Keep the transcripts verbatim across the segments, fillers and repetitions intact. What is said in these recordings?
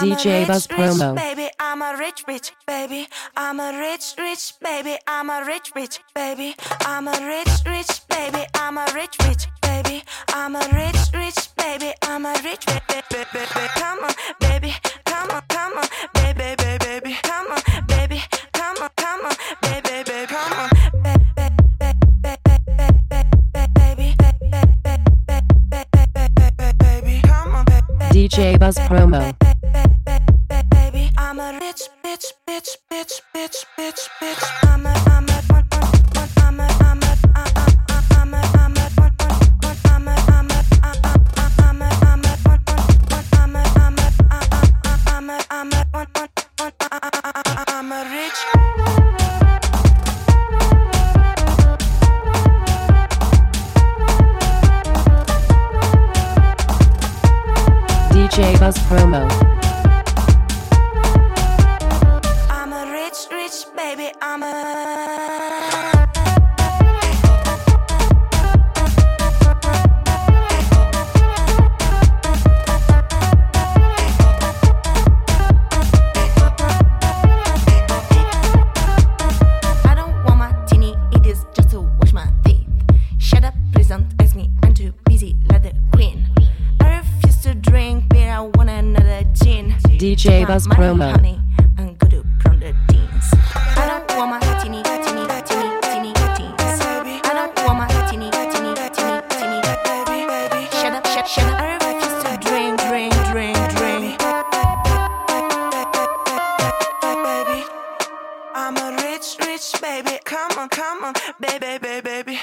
I'm D J a Buzz rich, rich promo. baby, I'm a rich, rich baby. I'm a rich, rich baby, I'm a rich, rich baby. I'm a rich, rich baby, I'm a rich, rich baby. I'm a rich, rich baby, I'm a rich, baby, baby, baby. Come on, baby, come on, come on, baby, baby, baby. Come on, baby, come on, come on, baby, baby, come on, baby, baby, come on, D J Buzz promo. I'm a rich, bitch, bitch, bitch, bitch, bitch, bitch. I'm a, I'm a, I'm a, I'm a, I'm a, I'm a, I'm a, I'm a, I'm a, I'm a, I'm a, I'm a, I'm a, I'm a, I'm a, I'm a rich. D J Buzz promo. I'm a rich, rich baby, I'm a I don't want martini, it is just to wash my teeth. Shut up, please don't ask me, I'm too busy like the queen. I refuse to drink beer, I want another gin. D J Buzz Money, promo. honey, I'm good to prune the jeans. I don't want my teeny, teeny, teeny, teeny teens. I don't want my teeny, teeny, teeny, teeny baby, baby. Shut up, shut, shut up. I refuse to drink, drink, drink, drink. Baby, I'm a rich, rich baby. Come on, come on, baby, baby, baby.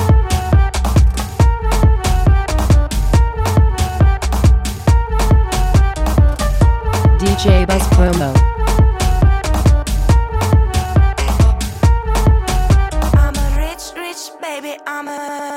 D J Buzz promo. I'm a rich, rich baby, I'm a